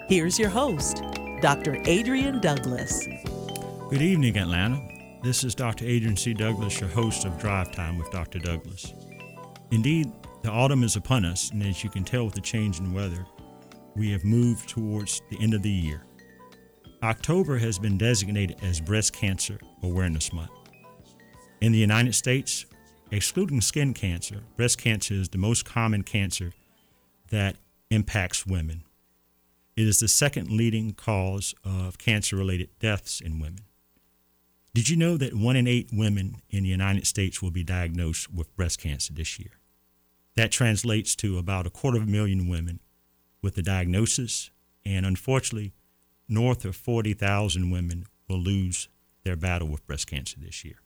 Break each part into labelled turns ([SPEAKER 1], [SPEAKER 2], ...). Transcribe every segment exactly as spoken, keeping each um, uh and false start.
[SPEAKER 1] Here's your host, Doctor Adrian Douglas.
[SPEAKER 2] Good evening, Atlanta. This is Doctor Adrian C. Douglas, your host of Drive Time with Doctor Douglas. Indeed, the autumn is upon us, and as you can tell with the change in weather, we have moved towards the end of the year. October has been designated as Breast Cancer Awareness Month. In the United States, excluding skin cancer, breast cancer is the most common cancer that impacts women. It is the second leading cause of cancer-related deaths in women. Did you know that one in eight women in the United States will be diagnosed with breast cancer this year? That translates to about a quarter of a million women with the diagnosis, and unfortunately, north of forty thousand women will lose their battle with breast cancer this year.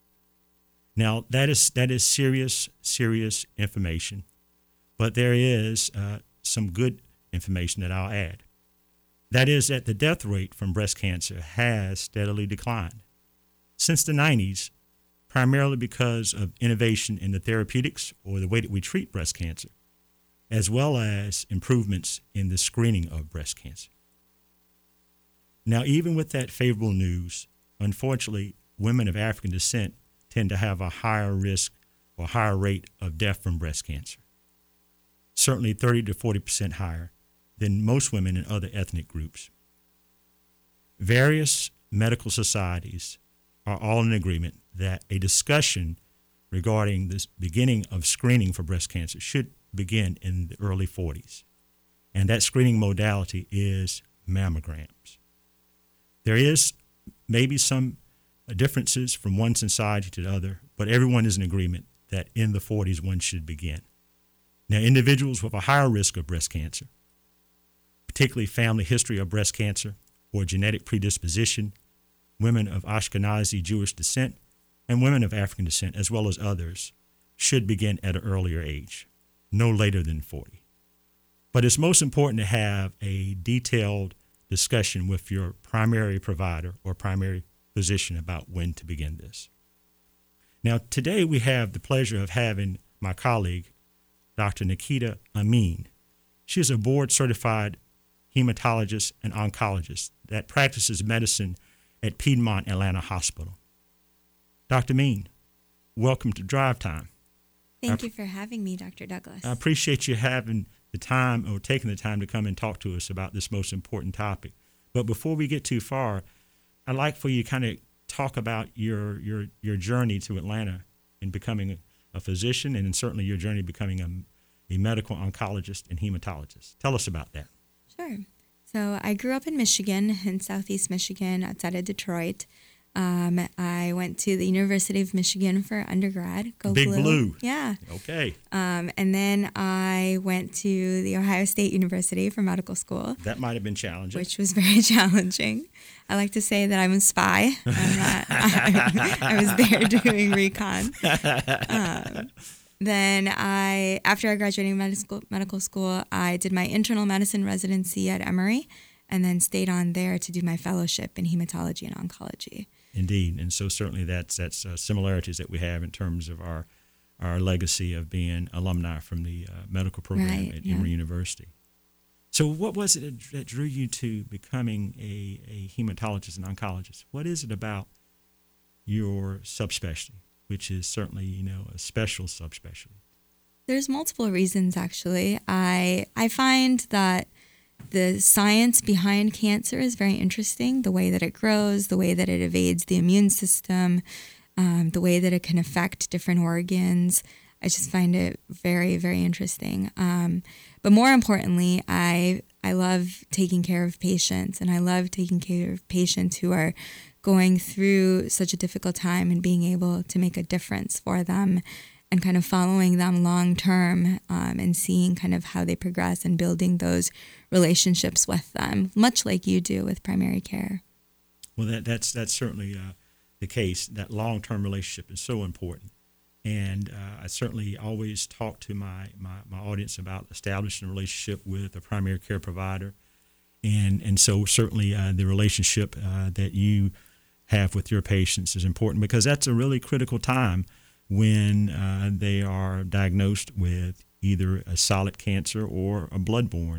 [SPEAKER 2] Now, that is that is serious, serious information, but there is uh, some good information that I'll add. That is that the death rate from breast cancer has steadily declined since the nineties, primarily because of innovation in the therapeutics or the way that we treat breast cancer, as well as improvements in the screening of breast cancer. Now, even with that favorable news, unfortunately, women of African descent tend to have a higher risk or higher rate of death from breast cancer, certainly thirty to forty percent higher than most women in other ethnic groups. Various medical societies are all in agreement that a discussion regarding this beginning of screening for breast cancer should begin in the early forties, and that screening modality is mammograms. There is maybe some differences from one society to the other, but everyone is in agreement that in the forties one should begin. Now, individuals with a higher risk of breast cancer, particularly family history of breast cancer or genetic predisposition, women of Ashkenazi Jewish descent, and women of African descent, as well as others, should begin at an earlier age, no later than forty. But it's most important to have a detailed discussion with your primary provider or primary physician about when to begin this. Now, today we have the pleasure of having my colleague, Doctor Nikita Amin. She is a board-certified hematologist and oncologist that practices medicine at Piedmont Atlanta Hospital. Doctor Amin, welcome to Drive Time.
[SPEAKER 3] Thank I, you for having me, Doctor Douglas.
[SPEAKER 2] I appreciate you having the time or taking the time to come and talk to us about this most important topic. But before we get too far, I'd like for you to kind of talk about your your your journey to Atlanta in becoming a, a physician, and certainly your journey becoming a, a medical oncologist and hematologist. Tell us about that.
[SPEAKER 3] Sure. So I grew up in Michigan, in southeast Michigan, outside of Detroit. Um, I went to the University of Michigan for undergrad. Go
[SPEAKER 2] Big
[SPEAKER 3] Blue.
[SPEAKER 2] Blue.
[SPEAKER 3] Yeah.
[SPEAKER 2] Okay.
[SPEAKER 3] Um, and then I went to the Ohio State University for medical school.
[SPEAKER 2] That might have been challenging.
[SPEAKER 3] Which was very challenging. I like to say that I'm a spy. I'm not, I, I was there doing recon. Um, then I, after I graduated medical medical school, I did my internal medicine residency at Emory, and then stayed on there to do my fellowship in hematology and oncology.
[SPEAKER 2] Indeed, and so certainly that's that's uh, similarities that we have in terms of our our legacy of being alumni from the uh, medical program
[SPEAKER 3] right,
[SPEAKER 2] at
[SPEAKER 3] yeah.
[SPEAKER 2] Emory University. So what was it that drew you to becoming a, a hematologist and oncologist? What is it about your subspecialty, which is certainly, you know, a special subspecialty?
[SPEAKER 3] There's multiple reasons, actually. I I find that the science behind cancer is very interesting, the way that it grows, the way that it evades the immune system, um, the way that it can affect different organs. I just find it very, very interesting. Um, but more importantly, I I love taking care of patients, and I love taking care of patients who are going through such a difficult time and being able to make a difference for them, and kind of following them long term, um, and seeing kind of how they progress and building those relationships with them, much like you do with primary care.
[SPEAKER 2] Well, that, that's that's certainly uh, the case. That long-term relationship is so important. And uh, I certainly always talk to my, my, my audience about establishing a relationship with a primary care provider. And, and so certainly uh, the relationship uh, that you have with your patients is important, because that's a really critical time when uh, they are diagnosed with either a solid cancer or a blood-borne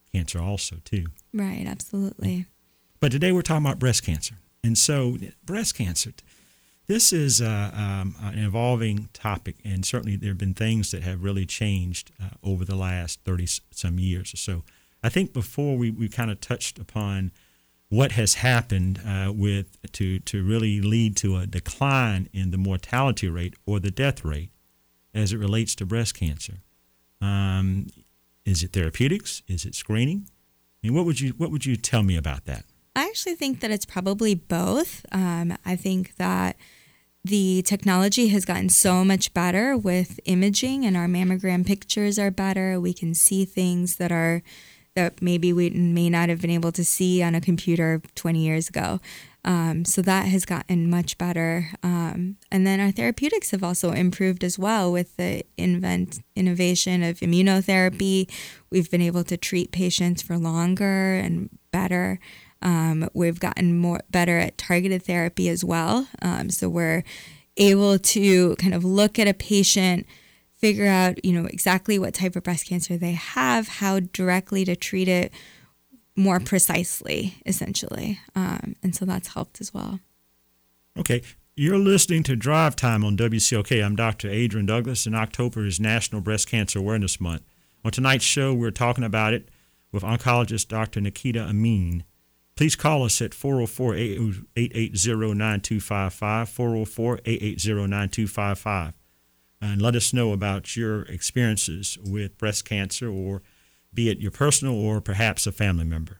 [SPEAKER 2] cancer also, too.
[SPEAKER 3] Right, absolutely.
[SPEAKER 2] But today we're talking about breast cancer. And so breast cancer, this is uh, um, an evolving topic, and certainly there have been things that have really changed uh, over the last thirty-some years or so. I think before we, we kind of touched upon what has happened uh, with to, to really lead to a decline in the mortality rate or the death rate as it relates to breast cancer. Um, is it therapeutics? Is it screening? I mean, what would you what would you tell me about that?
[SPEAKER 3] I actually think that it's probably both. Um, I think that the technology has gotten so much better with imaging, and our mammogram pictures are better. We can see things that are that maybe we may not have been able to see on a computer twenty years ago. Um, so that has gotten much better. Um, and then our therapeutics have also improved as well with the invent innovation of immunotherapy. We've been able to treat patients for longer and better. Um, we've gotten more better at targeted therapy as well. Um, so we're able to kind of look at a patient, figure out, you know, exactly what type of breast cancer they have, how directly to treat it more precisely, essentially. Um, and so that's helped as well.
[SPEAKER 2] Okay. You're listening to Drive Time on W C L K. I'm Doctor Adrian Douglas, and October is National Breast Cancer Awareness Month. On tonight's show, we're talking about it with oncologist Doctor Nikita Amin. Please call us at four oh four, eight eight zero, nine two five five, four oh four, eight eight zero, nine two five five, and let us know about your experiences with breast cancer, or be it your personal or perhaps a family member.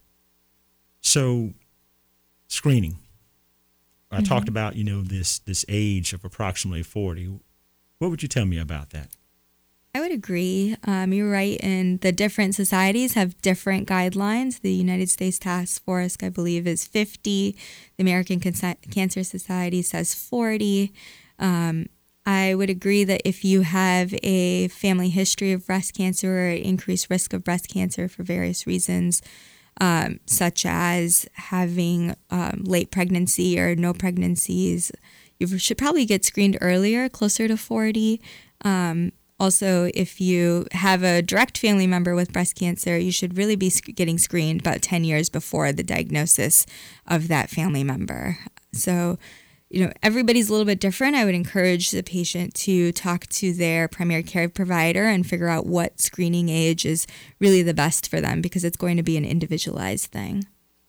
[SPEAKER 2] So, screening. I mm-hmm. talked about, you know, this this age of approximately forty. What would you tell me about that?
[SPEAKER 3] I would agree. Um, you're right. And the different societies have different guidelines. The United States Task Force, I believe, is fifty. The American Con- Cancer Society says forty. Um, I would agree that if you have a family history of breast cancer or increased risk of breast cancer for various reasons, um, such as having um, late pregnancy or no pregnancies, you should probably get screened earlier, closer to forty. Um, Also, if you have a direct family member with breast cancer, you should really be sc- getting screened about ten years before the diagnosis of that family member. So, you know, everybody's a little bit different. I would encourage the patient to talk to their primary care provider and figure out what screening age is really the best for them, because it's going to be an individualized thing.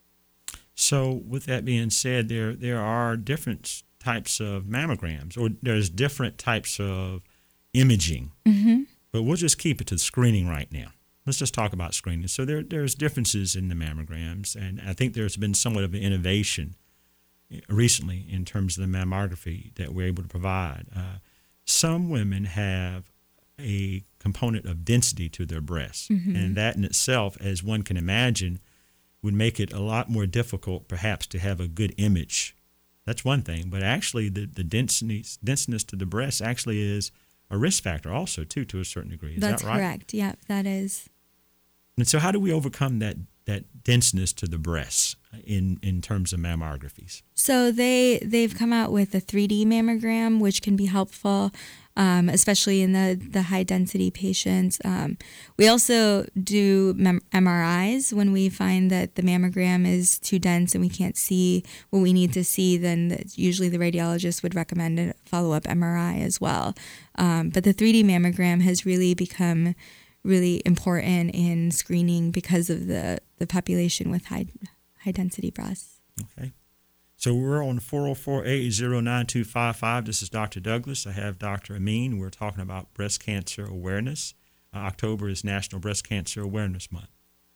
[SPEAKER 2] So, with that being said, there there are different types of mammograms, or there's different types of imaging, mm-hmm. but we'll just keep it to screening right now. Let's just talk about screening. So there, there's differences in the mammograms, and I think there's been somewhat of an innovation recently in terms of the mammography that we're able to provide. Uh, some women have a component of density to their breasts, mm-hmm. and that in itself, as one can imagine, would make it a lot more difficult perhaps to have a good image. That's one thing, but actually the, the density, denseness to the breast actually is a risk factor also, too, to a certain degree. Is
[SPEAKER 3] That's
[SPEAKER 2] that right?
[SPEAKER 3] correct. Yeah, that is.
[SPEAKER 2] And so how do we overcome that that denseness to the breasts in, in terms of mammographies?
[SPEAKER 3] So they, they've come out with a three D mammogram, which can be helpful, um, especially in the, the high-density patients. Um, we also do mem- M R Is when we find that the mammogram is too dense and we can't see what we need to see. Then the, usually the radiologist would recommend a follow-up M R I as well. Um, but the three D mammogram has really become really important in screening because of the, the population with high high density breasts.
[SPEAKER 2] Okay. So we're on four oh four, eight eight zero, nine two five five. This is Doctor Douglas. I have Doctor Amin. We're talking about breast cancer awareness. Uh, October is National Breast Cancer Awareness Month.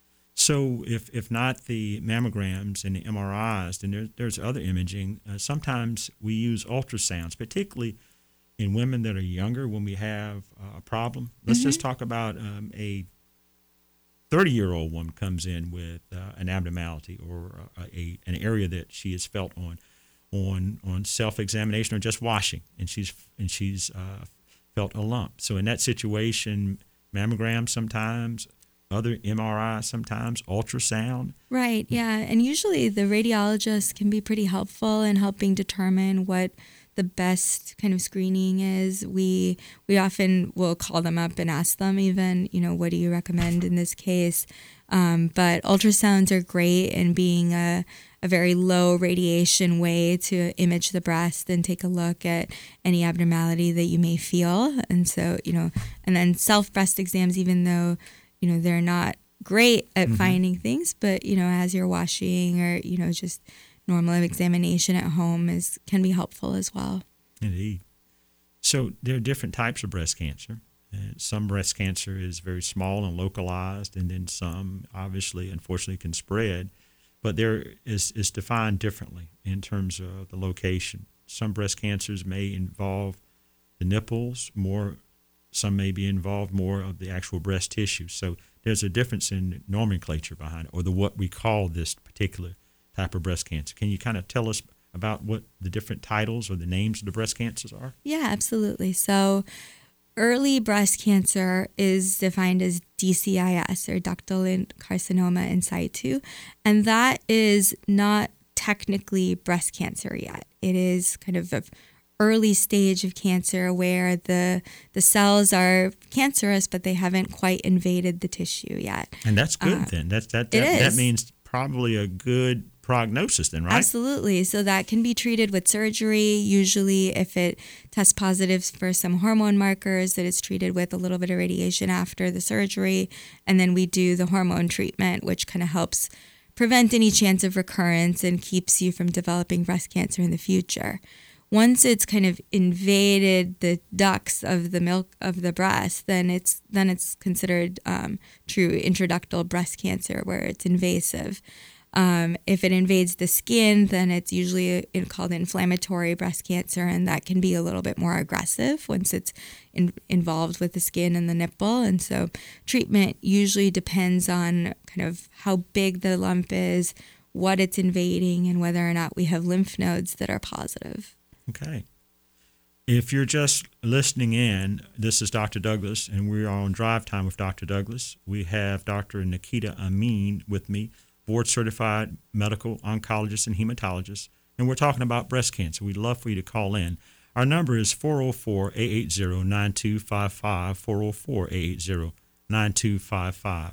[SPEAKER 2] So if if not the mammograms and the M R Is, then there, there's other imaging. Uh, sometimes we use ultrasounds, particularly in women that are younger when we have uh, a problem. Let's mm-hmm. just talk about um, a thirty-year-old woman comes in with uh, an abnormality or a, a an area that she has felt on on on self-examination or just washing, and she's and she's uh, felt a lump. So in that situation, mammogram sometimes, other M R I sometimes, ultrasound.
[SPEAKER 3] Right, yeah. And usually the radiologist can be pretty helpful in helping determine what the best kind of screening is. We we often will call them up and ask them even, you know, what do you recommend in this case? Um, but ultrasounds are great in being a, a very low radiation way to image the breast and take a look at any abnormality that you may feel. And so, you know, and then self breast exams, even though, you know, they're not great at mm-hmm. finding things, but, you know, as you're washing or, you know, just normal examination at home is can be helpful as well.
[SPEAKER 2] Indeed. So there are different types of breast cancer. Uh, some breast cancer is very small and localized, and then some, obviously, unfortunately, can spread. But there is, is defined differently in terms of the location. Some breast cancers may involve the nipples more. Some may be involved more of the actual breast tissue. So there's a difference in nomenclature behind it, or the what we call this particular type of breast cancer. Can you kind of tell us about what the different titles or the names of the breast cancers are?
[SPEAKER 3] Yeah, absolutely. So early breast cancer is defined as D C I S, or ductal carcinoma in situ, and that is not technically breast cancer yet. It is kind of an early stage of cancer where the the cells are cancerous, but they haven't quite invaded the tissue yet.
[SPEAKER 2] And that's good uh, then. That's, that, that,
[SPEAKER 3] it
[SPEAKER 2] that
[SPEAKER 3] is.
[SPEAKER 2] means probably a good prognosis then, right?
[SPEAKER 3] Absolutely. So that can be treated with surgery. Usually if it tests positive for some hormone markers, that it's treated with a little bit of radiation after the surgery. And then we do the hormone treatment, which kind of helps prevent any chance of recurrence and keeps you from developing breast cancer in the future. Once it's kind of invaded the ducts of the milk of the breast, then it's then it's considered um, true intraductal breast cancer, where it's invasive. Um, if it invades the skin, then it's usually called inflammatory breast cancer, and that can be a little bit more aggressive once it's in, involved with the skin and the nipple. And so treatment usually depends on kind of how big the lump is, what it's invading, and whether or not we have lymph nodes that are positive.
[SPEAKER 2] Okay. If you're just listening in, this is Doctor Douglas, and we are on Drive Time with Doctor Douglas. We have Doctor Nikita Amin with me, board-certified medical oncologist and hematologist, and we're talking about breast cancer. We'd love for you to call in. Our number is four oh four, eight eight zero, nine two five five, four oh four, eight eight zero, nine two five five.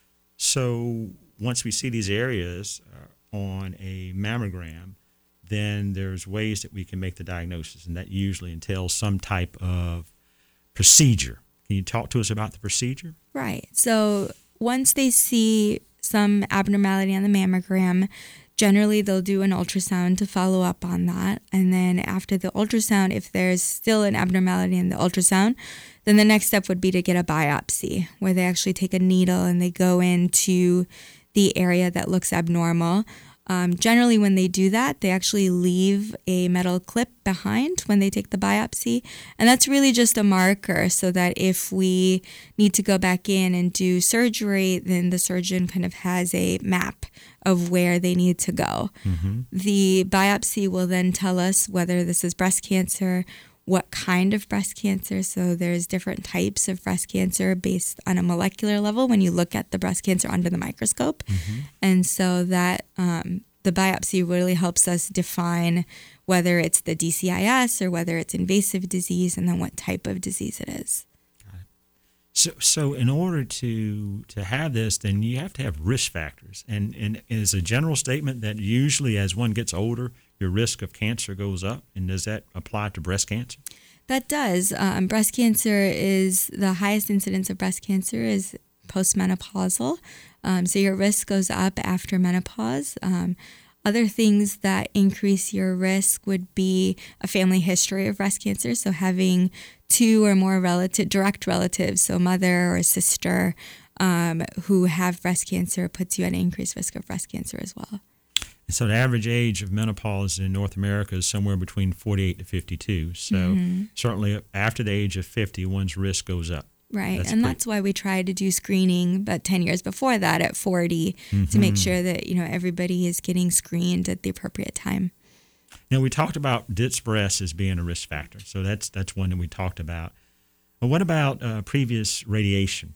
[SPEAKER 2] So once we see these areas uh, on a mammogram, then there's ways that we can make the diagnosis, and that usually entails some type of procedure. Can you talk to us about the procedure?
[SPEAKER 3] Right. So once they see some abnormality on the mammogram, generally they'll do an ultrasound to follow up on that. And then after the ultrasound, if there's still an abnormality in the ultrasound, then the next step would be to get a biopsy, where they actually take a needle and they go into the area that looks abnormal. Um, generally, when they do that, they actually leave a metal clip behind when they take the biopsy. And that's really just a marker so that if we need to go back in and do surgery, then the surgeon kind of has a map of where they need to go. Mm-hmm. The biopsy will then tell us whether this is breast cancer, what kind of breast cancer. So there's different types of breast cancer based on a molecular level when you look at the breast cancer under the microscope. Mm-hmm. And so that um, the biopsy really helps us define whether it's the D C I S or whether it's invasive disease, and then what type of disease it is.
[SPEAKER 2] Got it. So, so in order to to have this, then you have to have risk factors. And, and is a general statement that usually as one gets older, your risk of cancer goes up, and does that apply to breast cancer?
[SPEAKER 3] That does. Um, breast cancer is the highest incidence of breast cancer is postmenopausal. Um, so your risk goes up after menopause. Um, other things that increase your risk would be a family history of breast cancer. So having two or more relative, direct relatives, so mother or sister, um, who have breast cancer puts you at an increased risk of breast cancer as well.
[SPEAKER 2] So the average age of menopause in North America is somewhere between forty-eight to fifty-two. So mm-hmm. certainly after the age of fifty, one's risk goes up.
[SPEAKER 3] Right.
[SPEAKER 2] That's
[SPEAKER 3] and
[SPEAKER 2] pretty...
[SPEAKER 3] that's why we try to do screening, but ten years before that at forty mm-hmm. to make sure that, you know, everybody is getting screened at the appropriate time.
[SPEAKER 2] Now, we talked about D I T S breast as being a risk factor. So that's that's one that we talked about. But what about uh, previous radiation?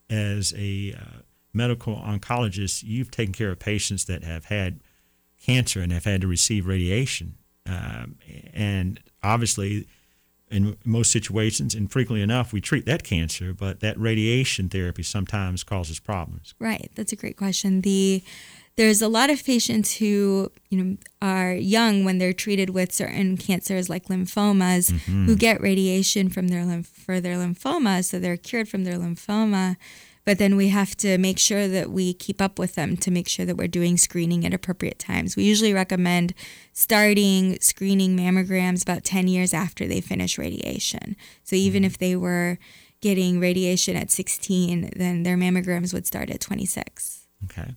[SPEAKER 2] As a uh, medical oncologist, you've taken care of patients that have had cancer and have had to receive radiation. Um, and obviously, in most situations, and frequently enough, we treat that cancer, but that radiation therapy sometimes causes problems.
[SPEAKER 3] Right. That's a great question. The There's a lot of patients who, you know, are young when they're treated with certain cancers like lymphomas, mm-hmm. who get radiation from their lymph for their lymphoma, so they're cured from their lymphoma. But then we have to make sure that we keep up with them to make sure that we're doing screening at appropriate times. We usually recommend starting screening mammograms about ten years after they finish radiation. So even mm-hmm. if they were getting radiation at sixteen, then their mammograms would start at twenty-six.
[SPEAKER 2] Okay.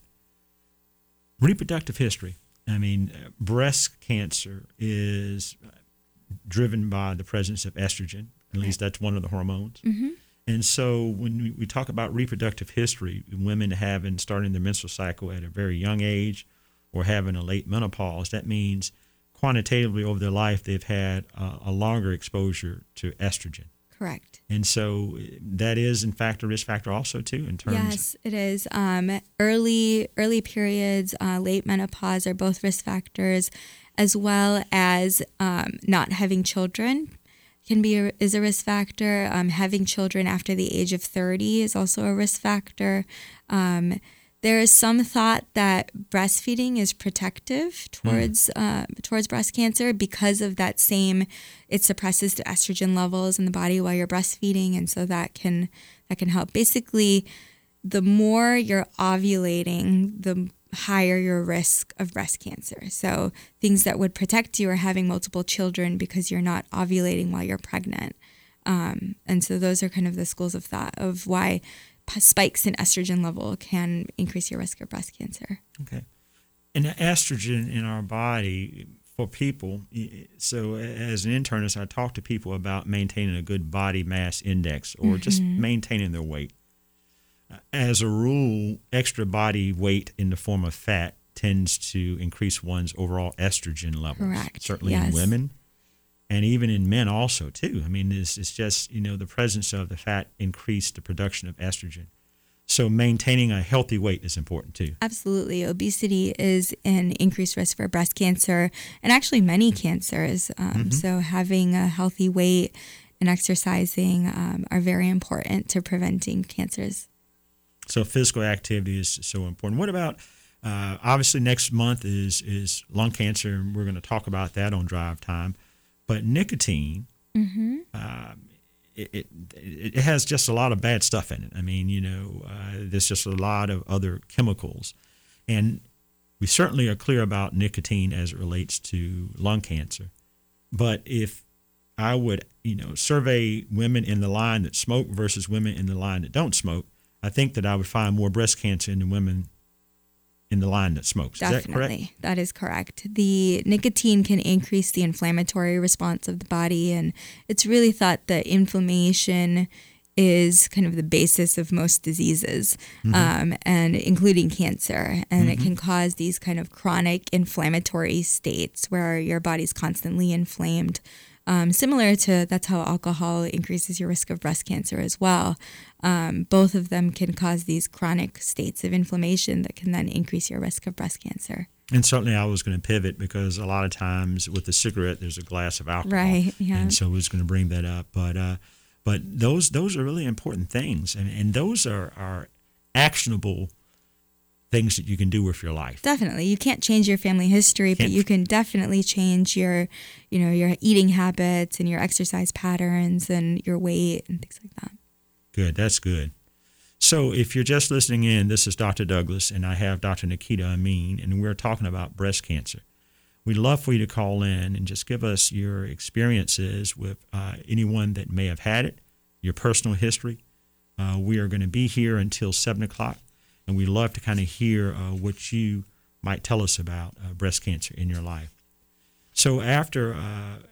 [SPEAKER 2] Reproductive history. I mean, uh, breast cancer is driven by the presence of estrogen. At least that's one of the hormones. Mm-hmm. And so when we, we talk about reproductive history, women having starting their menstrual cycle at a very young age or having a late menopause, that means quantitatively over their life they've had uh, a longer exposure to estrogen.
[SPEAKER 3] Correct.
[SPEAKER 2] And so that is, in fact, a risk factor also, too, in terms.
[SPEAKER 3] Yes, it is. Um, early early periods, uh, late menopause are both risk factors, as well as um, not having children can be a, is a risk factor. Um, having children after the age of thirty is also a risk factor. Um, There is some thought that breastfeeding is protective towards mm. uh, towards breast cancer because of that same. It suppresses the estrogen levels in the body while you're breastfeeding, and so that can that can help. Basically, the more you're ovulating, the higher your risk of breast cancer. So things that would protect you are having multiple children because you're not ovulating while you're pregnant. Um, and so those are kind of the schools of thought of why spikes in estrogen level can increase your risk of breast cancer.
[SPEAKER 2] Okay. And the estrogen in our body for people, so as an internist, I talk to people about maintaining a good body mass index or mm-hmm. just maintaining their weight. As a rule, extra body weight in the form of fat tends to increase one's overall estrogen levels.
[SPEAKER 3] Correct.
[SPEAKER 2] Certainly
[SPEAKER 3] yes.
[SPEAKER 2] in women. And even in men also, too. I mean, it's, it's just, you know, the presence of the fat increased the production of estrogen. So maintaining a healthy weight is important, too.
[SPEAKER 3] Absolutely. Obesity is an increased risk for breast cancer and actually many cancers. Um, mm-hmm. So having a healthy weight and exercising um, are very important to preventing cancers.
[SPEAKER 2] So physical activity is so important. What about, uh, obviously next month is, is lung cancer, and we're going to talk about that on Drive Time. But nicotine, mm-hmm. uh, it, it it has just a lot of bad stuff in it. I mean, you know, uh, there's just a lot of other chemicals. And we certainly are clear about nicotine as it relates to lung cancer. But if I would, you know, survey women in the line that smoke versus women in the line that don't smoke, I think that I would find more breast cancer in the women in the line that smokes.
[SPEAKER 3] Definitely.
[SPEAKER 2] Is that correct?
[SPEAKER 3] That is correct. The nicotine can increase the inflammatory response of the body, and it's really thought that inflammation is kind of the basis of most diseases, mm-hmm. um, and including cancer. And mm-hmm. it can cause these kind of chronic inflammatory states where your body's constantly inflamed. Um, similar to, that's how alcohol increases your risk of breast cancer as well. Um, both of them can cause these chronic states of inflammation that can then increase your risk of breast cancer.
[SPEAKER 2] And certainly I was going to pivot because a lot of times with the cigarette, there's a glass of alcohol.
[SPEAKER 3] Right, yeah.
[SPEAKER 2] And so I was going to bring that up. But uh, but those those are really important things. And, and those are, are actionable things that you can do with your life.
[SPEAKER 3] Definitely. You can't change your family history, can't. But you can definitely change your, you know, your eating habits and your exercise patterns and your weight and things like that.
[SPEAKER 2] Good. That's good. So if you're just listening in, this is Doctor Douglas, and I have Doctor Nikita Amin, and we're talking about breast cancer. We'd love for you to call in and just give us your experiences with uh, anyone that may have had it, your personal history. Uh, we are going to be here until seven o'clock. And we'd love to kind of hear uh, what you might tell us about uh, breast cancer in your life. So after uh,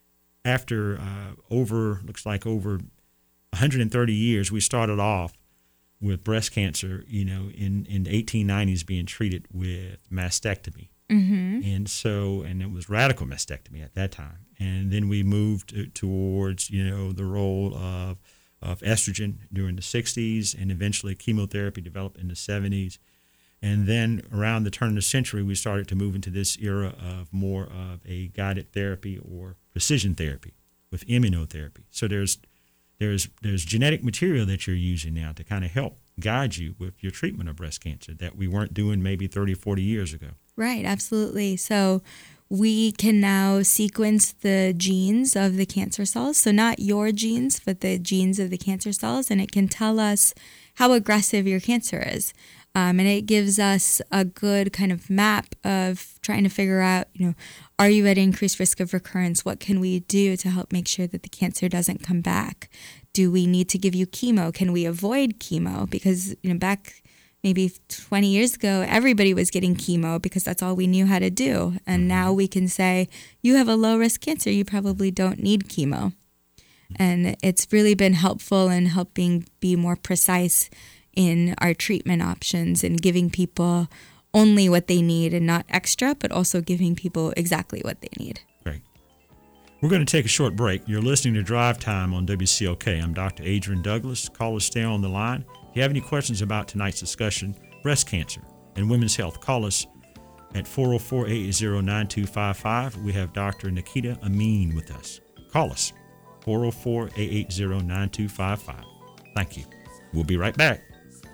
[SPEAKER 2] after uh, over, looks like over one hundred thirty years, we started off with breast cancer, you know, in, in the eighteen nineties being treated with mastectomy. Mm-hmm. And so, and it was radical mastectomy at that time. And then we moved to, towards, you know, the role of of estrogen during the sixties, and eventually chemotherapy developed in the seventies. And then around the turn of the century, we started to move into this era of more of a guided therapy or precision therapy with immunotherapy. So there's there's there's genetic material that you're using now to kind of help guide you with your treatment of breast cancer that we weren't doing maybe thirty, forty years ago.
[SPEAKER 3] Right, absolutely. So we can now sequence the genes of the cancer cells. So not your genes, but the genes of the cancer cells, and it can tell us how aggressive your cancer is. Um, and it gives us a good kind of map of trying to figure out, you know, are you at increased risk of recurrence? What can we do to help make sure that the cancer doesn't come back? Do we need to give you chemo? Can we avoid chemo? Because, you know, back maybe twenty years ago, everybody was getting chemo because that's all we knew how to do. And now we can say, you have a low risk cancer, you probably don't need chemo. And it's really been helpful in helping be more precise in our treatment options and giving people only what they need and not extra, but also giving people exactly what they need.
[SPEAKER 2] Great. We're going to take a short break. You're listening to Drive Time on W C L K. I'm Doctor Adrian Douglas. Call us, stay on the line. If you have any questions about tonight's discussion, breast cancer and women's health, call us at four oh four, eight eight zero, nine two five five. We have Doctor Nikita Amin with us. Call us, four oh four, eight eight zero, nine two five five. Thank you. We'll be right back.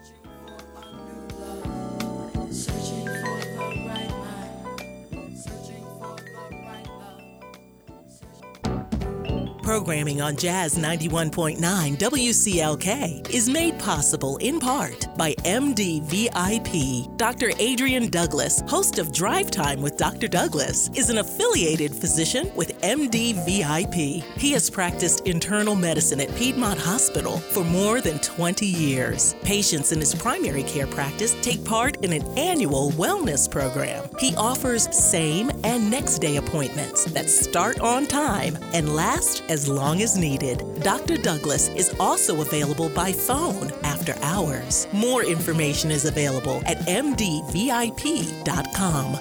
[SPEAKER 1] Programming on Jazz ninety-one point nine W C L K is made possible in part by M D V I P. Doctor Adrian Douglas, host of Drive Time with Doctor Douglas, is an affiliated physician with M D V I P. He has practiced internal medicine at Piedmont Hospital for more than twenty years. Patients in his primary care practice take part in an annual wellness program. He offers same and next day appointments that start on time and last as long as needed. Doctor Douglas is also available by phone after hours. More information is available at m d v i p dot com.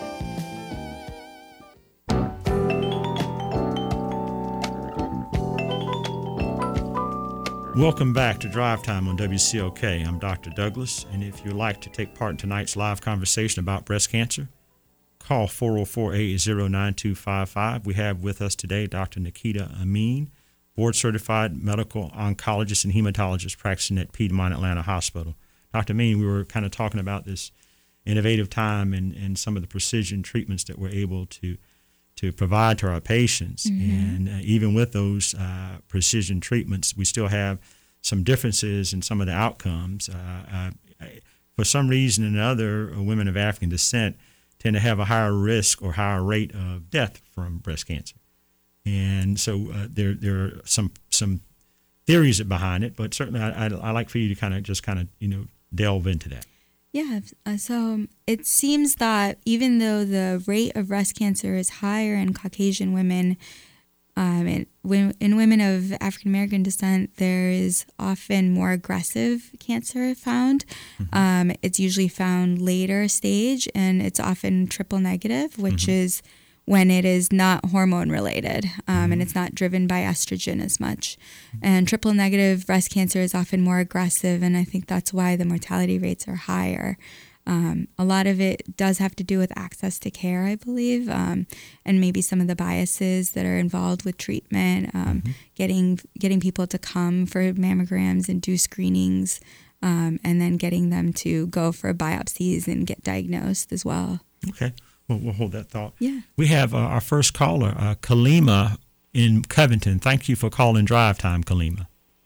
[SPEAKER 2] Welcome back to Drive Time on W C L K. I'm Doctor Douglas, and if you'd like to take part in tonight's live conversation about breast cancer, call four oh four, eight eight zero, nine two five five. We have with us today Doctor Nikita Amin, board-certified medical oncologist and hematologist practicing at Piedmont Atlanta Hospital. Doctor Amin, we were kind of talking about this innovative time and, and some of the precision treatments that we're able to to provide to our patients. Mm-hmm. And uh, even with those uh, precision treatments, we still have some differences in some of the outcomes. Uh, uh, for some reason or another, uh, women of African descent tend to have a higher risk or higher rate of death from breast cancer. And so uh, there there are some some theories behind it, but certainly I, I, I like for you to kind of just kind of, you know, delve into that.
[SPEAKER 3] Yeah, uh, so it seems that even though the rate of breast cancer is higher in Caucasian women, um, and when, in women of African American descent, there is often more aggressive cancer found. Mm-hmm. Um, it's usually found later stage, and it's often triple negative, which mm-hmm. is when it is not hormone related, um, mm-hmm. and it's not driven by estrogen as much. And triple negative breast cancer is often more aggressive, and I think that's why the mortality rates are higher. Um, a lot of it does have to do with access to care, I believe, um, and maybe some of the biases that are involved with treatment, um, mm-hmm. getting getting people to come for mammograms and do screenings, um, and then getting them to go for biopsies and get diagnosed as well.
[SPEAKER 2] Okay. We'll, we'll hold that thought.
[SPEAKER 3] Yeah.
[SPEAKER 2] We have uh, our first caller, uh, Kalima in Covington. Thank you for calling Drive Time, Kalima.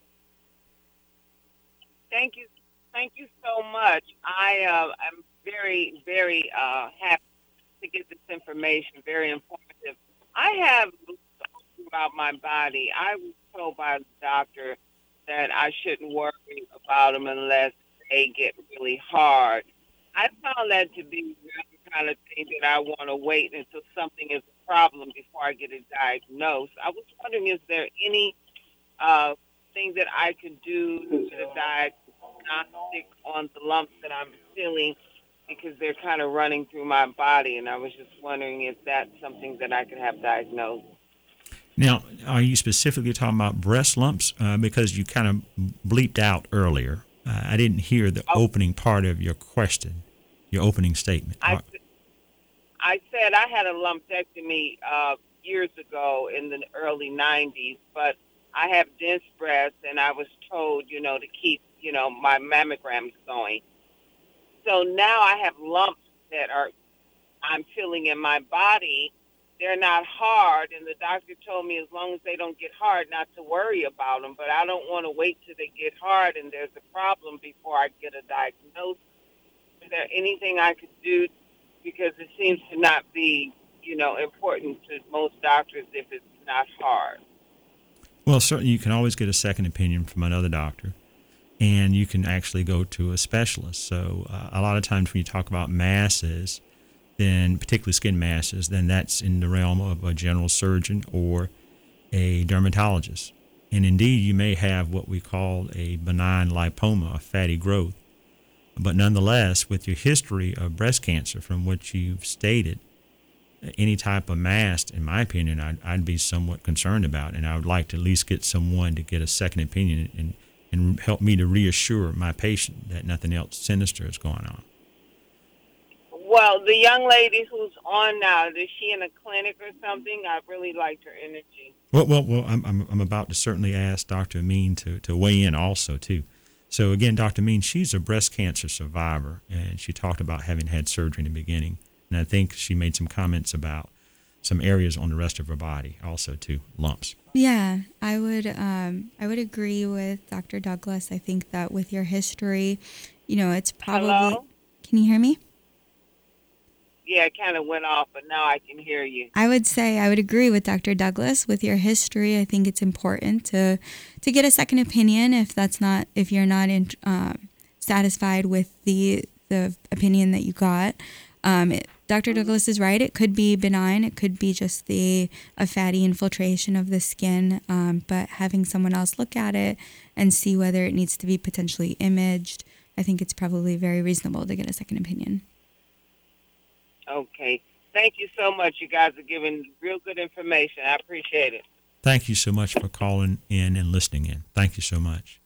[SPEAKER 4] Thank you. Thank you so much. I uh, am very, very uh, happy to get this information, very informative. I have about my body. I was told by the doctor that I shouldn't worry about them unless they get really hard. I found that to be the kind of thing that I want to wait until something is a problem before I get it diagnosed. I was wondering, is there any uh, thing that I could do to diagnostic on the lumps that I'm feeling, because they're kind of running through my body, and I was just wondering if that's something that I could have diagnosed.
[SPEAKER 2] Now, are you specifically talking about breast lumps? Uh, because you kind of bleeped out earlier. Uh, I didn't hear the
[SPEAKER 4] oh.
[SPEAKER 2] opening part of your question. your opening statement.
[SPEAKER 4] I, I said I had a lumpectomy uh, years ago in the early nineties, but I have dense breasts, and I was told, you know, to keep, you know, my mammograms going. So now I have lumps that are I'm feeling in my body. They're not hard, and the doctor told me as long as they don't get hard, not to worry about them. But I don't want to wait till they get hard and there's a problem before I get a diagnosis. Is there anything I could do? Because it seems to not be, you know, important to most doctors if it's not hard.
[SPEAKER 2] Well, certainly you can always get a second opinion from another doctor, and you can actually go to a specialist. So uh, a lot of times when you talk about masses, then particularly skin masses, then that's in the realm of a general surgeon or a dermatologist. And indeed, you may have what we call a benign lipoma, a fatty growth. But nonetheless, with your history of breast cancer, from what you've stated, any type of mass, in my opinion, I'd, I'd be somewhat concerned about. And I would like to at least get someone to get a second opinion and, and help me to reassure my patient that nothing else sinister is going on.
[SPEAKER 4] Well, the young lady who's on now, is she in a clinic or something? I really liked her energy.
[SPEAKER 2] Well, well, well I'm, I'm, I'm about to certainly ask Doctor Amin to, to weigh in also, too. So, again, Doctor Amin, she's a breast cancer survivor, and she talked about having had surgery in the beginning. And I think she made some comments about some areas on the rest of her body also, too, lumps.
[SPEAKER 3] Yeah, I would um, I would agree with Doctor Douglas. I think that with your history, you know, it's probably...
[SPEAKER 4] Hello?
[SPEAKER 3] Can you hear me?
[SPEAKER 4] Yeah, it kind of went off, but now I can hear you.
[SPEAKER 3] I would say I would agree with Doctor Douglas. With your history, I think it's important to to get a second opinion if that's not if you're not in, um, satisfied with the the opinion that you got. Um, it, Doctor Douglas is right. It could be benign. It could be just the a fatty infiltration of the skin. Um, but having someone else look at it and see whether it needs to be potentially imaged, I think it's probably very reasonable to get a second opinion.
[SPEAKER 4] Okay. Thank you so much. You guys are giving real good information. I appreciate it.
[SPEAKER 2] Thank you so much for calling in and listening in. Thank you so much.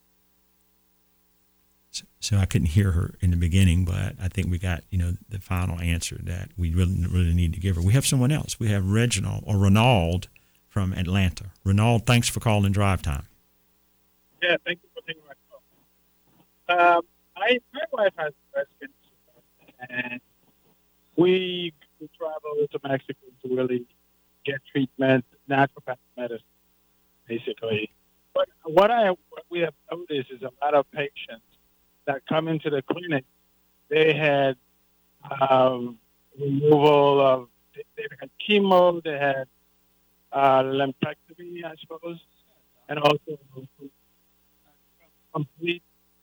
[SPEAKER 2] So, so I couldn't hear her in the beginning, but I think we got, you know, the final answer that we really, really need to give her. We have someone else. We have Reginald or Ronald from Atlanta. Ronald, thanks for calling Drive Time.
[SPEAKER 5] Yeah, thank you for taking my call. Um, I, my wife has breast cancer, and we, we travel to Mexico to really get treatment, naturopath medicine, basically. But what I what we have noticed is a lot of patients that come into the clinic, they had um, removal of, they, they had chemo, they had uh, lumpectomy, I suppose, and also complete.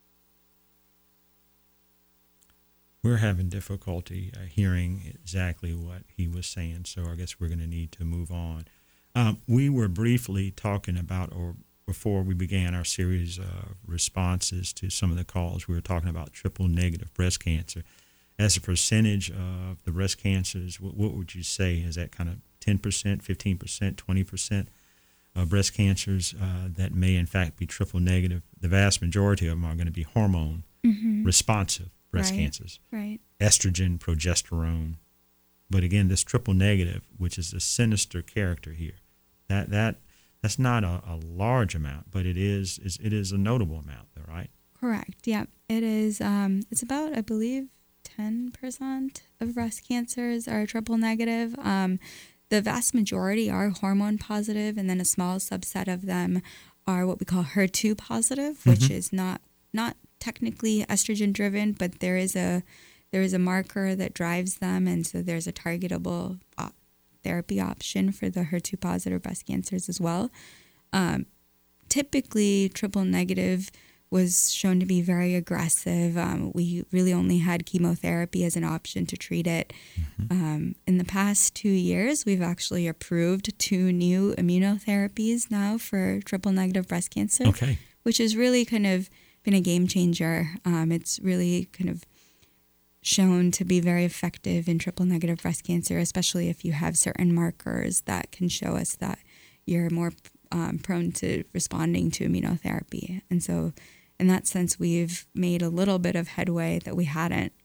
[SPEAKER 2] We're having difficulty uh, hearing exactly what he was saying, so I guess we're going to need to move on. Um, we were briefly talking about, or before we began our series of responses to some of the calls, we were talking about triple negative breast cancer. As a percentage of the breast cancers, what, what would you say? Is that kind of ten percent, fifteen percent, twenty percent of breast cancers uh, that may in fact be triple negative? The vast majority of them are going to be hormone mm-hmm. responsive breast
[SPEAKER 3] right.
[SPEAKER 2] cancers,
[SPEAKER 3] right?
[SPEAKER 2] Estrogen, progesterone. But again, this triple negative, which is a sinister character here, that that that's not a, a large amount, but it is, is it is a notable amount, though, right?
[SPEAKER 3] Correct. Yeah, it is. Um, it's about, I believe, ten percent of breast cancers are triple negative. Um, the vast majority are hormone positive, and then a small subset of them are what we call H E R two positive, which mm-hmm. is not not technically estrogen driven, but there is a there is a marker that drives them, and so there's a targetable op- therapy option for the H E R two positive breast cancers as well. Um, typically, triple negative was shown to be very aggressive. Um, we really only had chemotherapy as an option to treat it. Mm-hmm. Um, in the past two years, we've actually approved two new immunotherapies now for triple negative breast cancer,
[SPEAKER 2] okay.
[SPEAKER 3] which has really kind of been a game changer. Um, it's really kind of shown to be very effective in triple negative breast cancer, especially if you have certain markers that can show us that you're more um, prone to responding to immunotherapy. And so in that sense, we've made a little bit of headway that we hadn't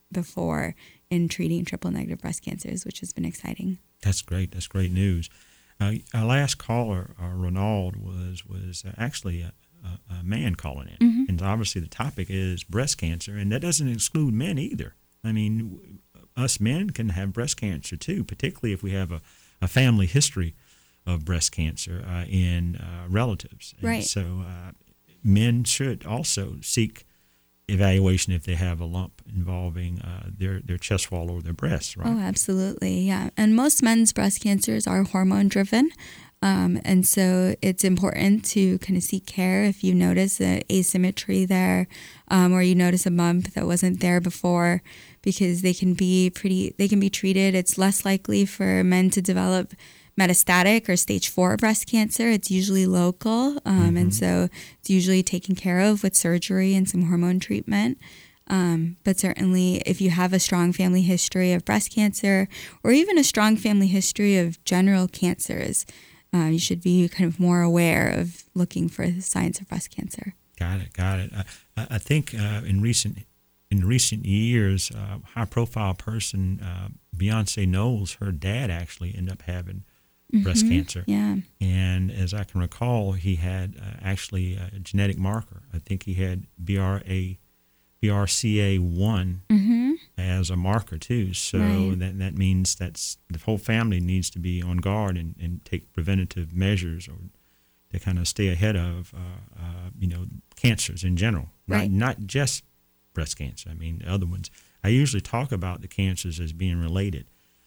[SPEAKER 3] before in treating triple negative breast cancers, which has been exciting.
[SPEAKER 2] That's great. That's great news. Uh, our last caller, uh, Ronald, was was actually a, a, a man calling in, mm-hmm. and obviously the topic is breast cancer, and that doesn't exclude men either. I mean, us men can have breast cancer too, particularly if we have a, a family history of breast cancer uh, in uh, relatives. And
[SPEAKER 3] right.
[SPEAKER 2] So uh, men should also seek evaluation if they have a lump involving uh, their, their chest wall or their breasts, right?
[SPEAKER 3] Oh, absolutely, yeah. And most men's breast cancers are hormone-driven, um, and so it's important to kind of seek care if you notice an asymmetry there, um, or you notice a bump that wasn't there before, because they can be pretty, they can be treated. It's less likely for men to develop metastatic or stage four breast cancer. It's usually local, um, mm-hmm. and so it's usually taken care of with surgery and some hormone treatment. Um, but certainly if you have a strong family history of breast cancer or even a strong family history of general cancers, uh, you should be kind of more aware of looking for signs of breast cancer.
[SPEAKER 2] Got it, got it. I, I think uh, in recent in recent years, uh, high-profile person, uh, Beyonce Knowles, her dad actually ended up having breast mm-hmm. cancer.
[SPEAKER 3] Yeah.
[SPEAKER 2] And as I can recall, he had uh, actually a genetic marker. I think he had B R A, B R C A one
[SPEAKER 3] mm-hmm.
[SPEAKER 2] as a marker too. So
[SPEAKER 3] right.
[SPEAKER 2] that that means that's the whole family needs to be on guard and, and take preventative measures or to kind of stay ahead of, uh, uh, you know, cancers in general.
[SPEAKER 3] Right.
[SPEAKER 2] Not, not just breast cancer. I mean, the other ones. I usually talk about the cancers as being related.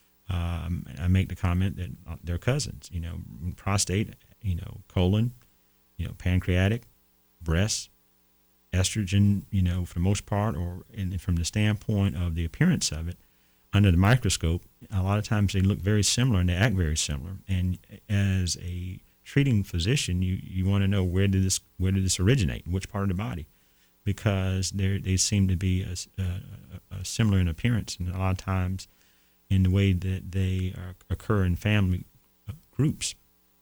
[SPEAKER 2] Um, I make the comment that they're cousins, you know, prostate, you know, colon, you know, pancreatic, breast, estrogen, you know, for the most part, or in, from the standpoint of the appearance of it, under the microscope, a lot of times they look very similar and they act very similar. And as a treating physician, you, you want to know where did this where did this originate, which part of the body, because they they seem to be a, a, a similar in appearance, and a lot of times in the way that they uh, occur in family uh, groups.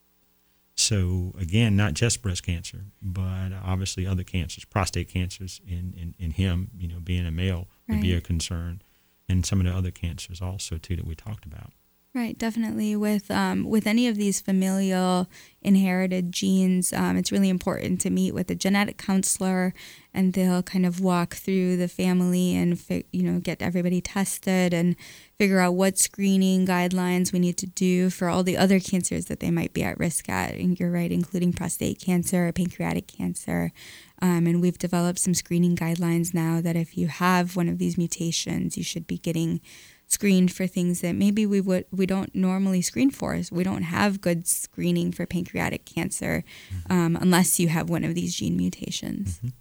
[SPEAKER 2] So again, not just breast cancer, but obviously other cancers, prostate cancers in, in, in him, you know, being a male would
[SPEAKER 3] right.
[SPEAKER 2] be a concern, and some of the other cancers also too that we talked about.
[SPEAKER 3] Right, definitely. With um, with any of these familial inherited genes, um, it's really important to meet with a genetic counselor, and they'll kind of walk through the family and fi- you know get everybody tested and figure out what screening guidelines we need to do for all the other cancers that they might be at risk at. And you're right, including prostate cancer, pancreatic cancer. Um, and we've developed some screening guidelines now that if you have one of these mutations, you should be getting screened for things that maybe we would we don't normally screen for. We don't have good screening for pancreatic cancer mm-hmm. um, unless you have one of these gene mutations.
[SPEAKER 2] Mm-hmm.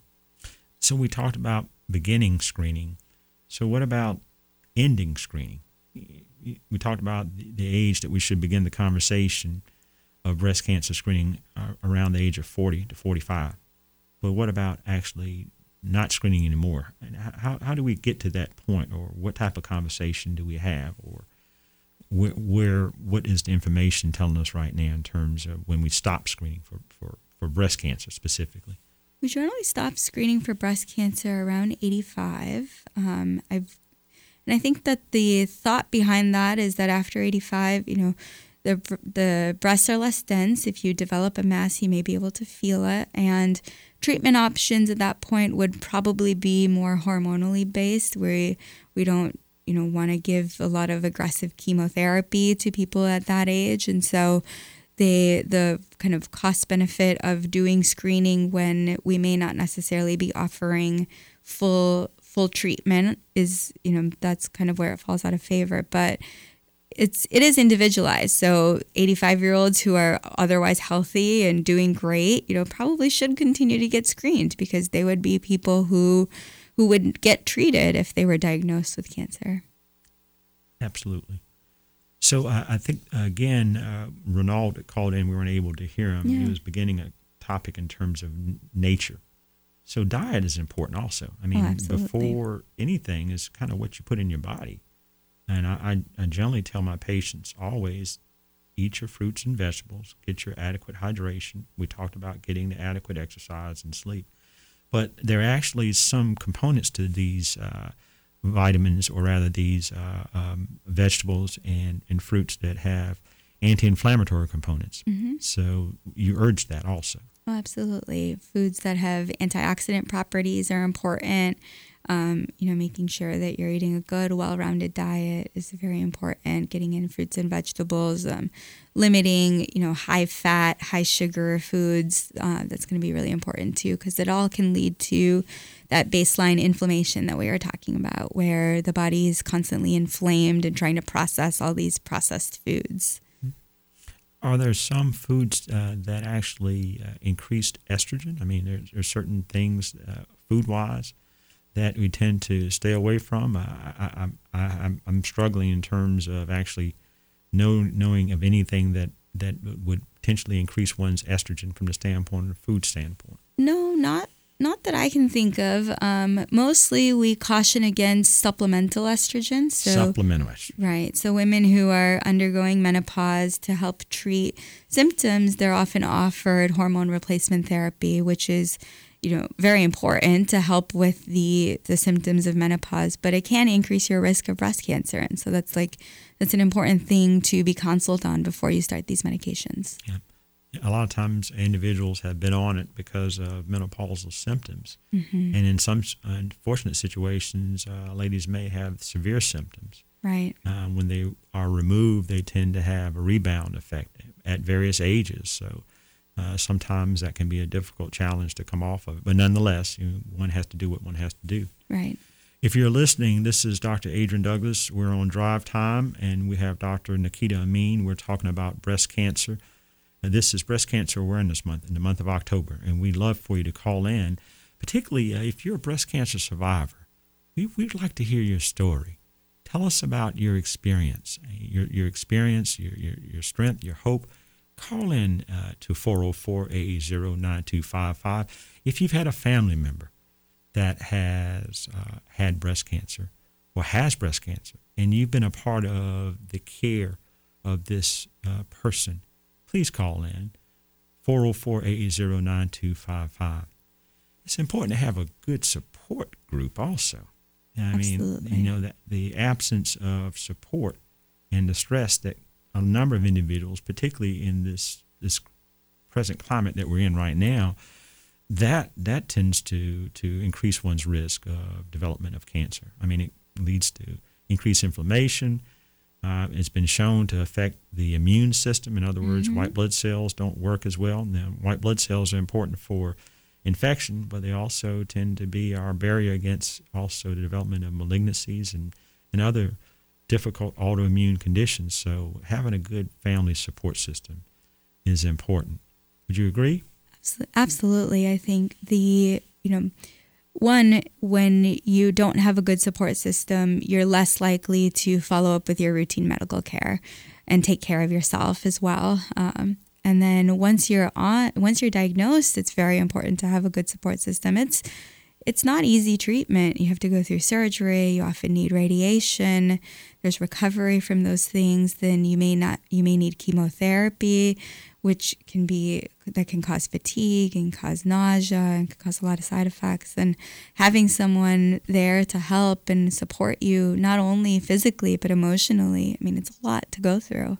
[SPEAKER 2] So we talked about beginning screening. So what about ending screening? We talked about the age that we should begin the conversation of breast cancer screening uh, around the age of forty to forty-five. But what about actually not screening anymore? And how how do we get to that point, or what type of conversation do we have, or where, where what is the information telling us right now in terms of when we stop screening for, for, for breast cancer specifically?
[SPEAKER 3] We generally stop screening for breast cancer around eighty-five. Um, I've and I think that the thought behind that is that after eighty-five, you know, the the breasts are less dense. If you develop a mass, you may be able to feel it, and treatment options at that point would probably be more hormonally based, where we, we don't, you know, want to give a lot of aggressive chemotherapy to people at that age. And so the the kind of cost benefit of doing screening when we may not necessarily be offering full full treatment is, you know, that's kind of where it falls out of favor. But It's it is individualized. So eighty-five-year-olds who are otherwise healthy and doing great, you know, probably should continue to get screened, because they would be people who who would get treated if they were diagnosed with cancer.
[SPEAKER 2] Absolutely. So uh, I think, again, uh, Ronald called in. We weren't able to hear him.
[SPEAKER 3] Yeah.
[SPEAKER 2] He was beginning a topic in terms of n- nature. So diet is important also. I mean,
[SPEAKER 3] oh,
[SPEAKER 2] before anything is kind of what you put in your body. And I, I generally tell my patients always eat your fruits and vegetables, get your adequate hydration. We talked about getting the adequate exercise and sleep. But there are actually some components to these uh, vitamins, or rather these uh, um, vegetables and, and fruits that have anti-inflammatory components.
[SPEAKER 3] Mm-hmm.
[SPEAKER 2] So you urge that also.
[SPEAKER 3] Oh, absolutely. Foods that have antioxidant properties are important. Um, you know, making sure that you're eating a good, well-rounded diet is very important. Getting in fruits and vegetables, um, limiting, you know, high-fat, high-sugar foods. Uh, that's going to be really important too, because it all can lead to that baseline inflammation that we were talking about, where the body is constantly inflamed and trying to process all these processed foods.
[SPEAKER 2] Are there some foods uh, that actually uh, increased estrogen? I mean, there, there are certain things, uh, food-wise, that we tend to stay away from. I, I, I, I'm, I'm struggling in terms of actually know, knowing of anything that, that would potentially increase one's estrogen from the standpoint of food standpoint.
[SPEAKER 3] No, not not that I can think of. Um, mostly we caution against supplemental estrogen. So,
[SPEAKER 2] supplemental estrogen.
[SPEAKER 3] Right. So women who are undergoing menopause, to help treat symptoms, they're often offered hormone replacement therapy, which is, you know, very important to help with the, the symptoms of menopause, but it can increase your risk of breast cancer. And so that's like, that's an important thing to be consulted on before you start these medications.
[SPEAKER 2] Yeah. A lot of times individuals have been on it because of menopausal symptoms.
[SPEAKER 3] Mm-hmm.
[SPEAKER 2] And in some unfortunate situations, uh, ladies may have severe symptoms.
[SPEAKER 3] Right.
[SPEAKER 2] Uh, when they are removed, they tend to have a rebound effect at various ages. So uh, sometimes that can be a difficult challenge to come off of. But nonetheless, you know, one has to do what one has to do.
[SPEAKER 3] Right.
[SPEAKER 2] If you're listening, this is Doctor Adrian Douglas. We're on Drive Time, and we have Doctor Nikita Amin. We're talking about breast cancer. This is Breast Cancer Awareness Month in the month of October, and we'd love for you to call in, particularly uh, if you're a breast cancer survivor. We, we'd like to hear your story. Tell us about your experience, your your experience, your your, your strength, your hope. Call in uh, to four oh four, eight eight zero, nine two five five. If you've had a family member that has uh, had breast cancer or has breast cancer, and you've been a part of the care of this uh, person, please call in, four oh four, eight eight zero, nine two five five. It's important to have a good support group also. I
[SPEAKER 3] Absolutely.
[SPEAKER 2] mean, you know, that the absence of support and the stress that a number of individuals, particularly in this this present climate that we're in right now, that that tends to, to increase one's risk of development of cancer. I mean, it leads to increased inflammation. Uh, it's been shown to affect the immune system. In other words, mm-hmm. white blood cells don't work as well. Now, white blood cells are important for infection, but they also tend to be our barrier against also the development of malignancies and, and other difficult autoimmune conditions. So having a good family support system is important. Would you agree?
[SPEAKER 3] Absolutely. I think the, you know, one, when you don't have a good support system, you're less likely to follow up with your routine medical care and take care of yourself as well. Um, and then once you're on, once you're diagnosed, it's very important to have a good support system. It's it's not easy treatment. You have to go through surgery. You often need radiation. There's recovery from those things. Then you may not. You may need chemotherapy, which can be that can cause fatigue and cause nausea and can cause a lot of side effects. And having someone there to help and support you, not only physically but emotionally, I mean, it's a lot to go through.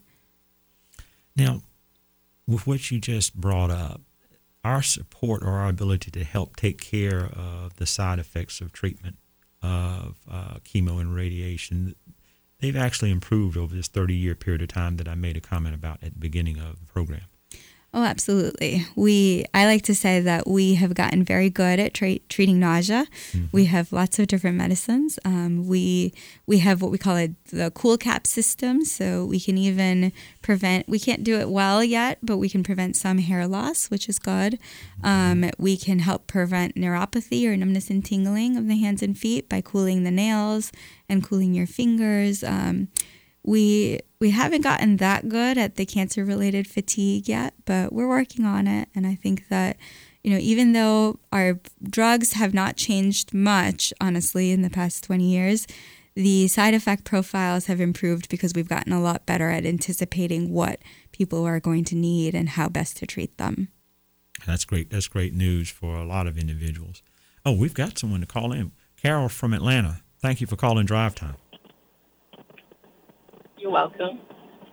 [SPEAKER 2] Now, with what you just brought up, our support or our ability to help take care of the side effects of treatment of uh, chemo and radiation, they've actually improved over this thirty-year period of time that I made a comment about at the beginning of the program.
[SPEAKER 3] Oh, absolutely. We, I like to say that we have gotten very good at tra- treating nausea. Mm-hmm. We have lots of different medicines. Um, we we have what we call a, the cool cap system, so we can even prevent, we can't do it well yet, but we can prevent some hair loss, which is good. Mm-hmm. Um, we can help prevent neuropathy or numbness and tingling of the hands and feet by cooling the nails and cooling your fingers. Um, We we haven't gotten that good at the cancer-related fatigue yet, but we're working on it. And I think that, you know, even though our drugs have not changed much, honestly, in the past twenty years, the side effect profiles have improved because we've gotten a lot better at anticipating what people are going to need and how best to treat them.
[SPEAKER 2] That's great. That's great news for a lot of individuals. Oh, we've got someone to call in. Carol from Atlanta. Thank you for calling Drive Time.
[SPEAKER 6] You're welcome.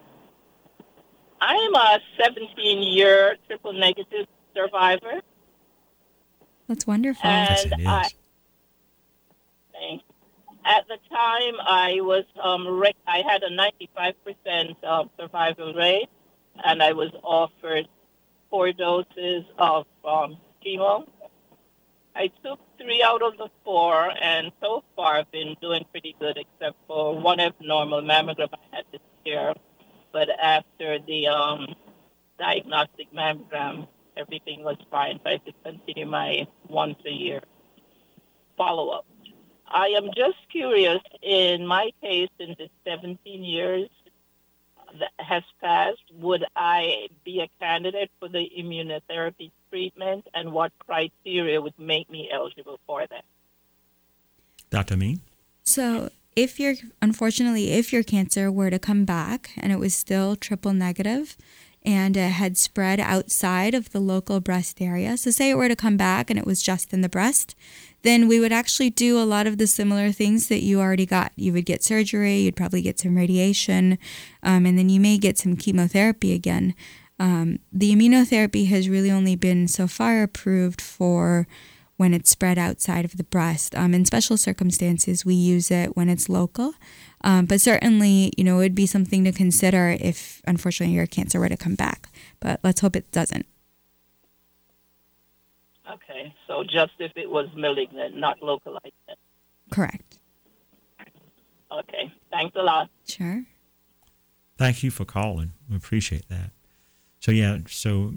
[SPEAKER 6] I am a seventeen-year triple negative survivor.
[SPEAKER 3] That's wonderful.
[SPEAKER 6] And
[SPEAKER 2] Yes, it is.
[SPEAKER 6] I, thanks. At the time, I was um, rec- I had a ninety-five percent um, survival rate, and I was offered four doses of um, chemo. I took three out of the four, and so far I've been doing pretty good, except for one abnormal mammogram I had this year. But after the um, diagnostic mammogram, everything was fine, so I could continue my once-a-year follow-up. I am just curious, in my case, in the seventeen years that has passed, would I be a candidate for the immunotherapy treatment, and what criteria would make me eligible for that?
[SPEAKER 2] Doctor Amin?
[SPEAKER 3] So if you're, unfortunately, if your cancer were to come back and it was still triple negative and it had spread outside of the local breast area, so say it were to come back and it was just in the breast, then we would actually do a lot of the similar things that you already got. You would get surgery, you'd probably get some radiation, um, and then you may get some chemotherapy again. Um, the immunotherapy has really only been so far approved for when it's spread outside of the breast. Um, in special circumstances, we use it when it's local. Um, but certainly, you know, it would be something to consider if, unfortunately, your cancer were to come back. But let's hope it doesn't.
[SPEAKER 6] Okay, so just if it was malignant, not localized.
[SPEAKER 3] Correct.
[SPEAKER 6] Okay, thanks a lot.
[SPEAKER 3] Sure.
[SPEAKER 2] Thank you for calling. We appreciate that. So, yeah, so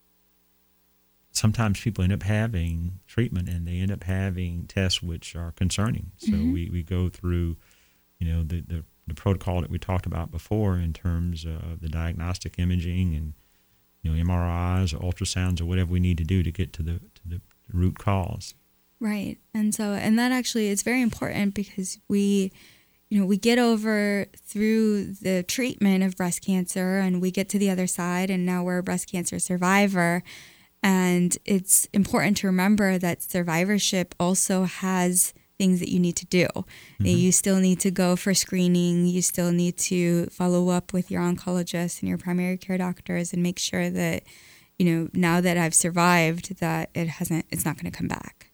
[SPEAKER 2] sometimes people end up having treatment and they end up having tests which are concerning. So
[SPEAKER 3] Mm-hmm.
[SPEAKER 2] we, we go through, you know, the, the, the protocol that we talked about before in terms of the diagnostic imaging and, you know, M R Is or ultrasounds or whatever we need to do to get to the to the root cause.
[SPEAKER 3] Right. And so, and that actually is very important because we, you know, we get over through the treatment of breast cancer and we get to the other side and now we're a breast cancer survivor. And it's important to remember that survivorship also has things that you need to do. Mm-hmm. You still need to go for screening. You still need to follow up with your oncologist and your primary care doctors and make sure that, you know, now that I've survived, that it hasn't, it's not going to come back.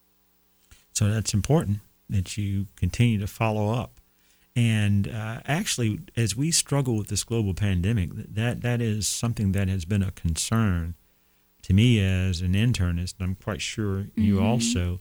[SPEAKER 2] So that's important that you continue to follow up. And uh, actually, as we struggle with this global pandemic, that that is something that has been a concern to me as an internist. I'm quite sure you mm-hmm. also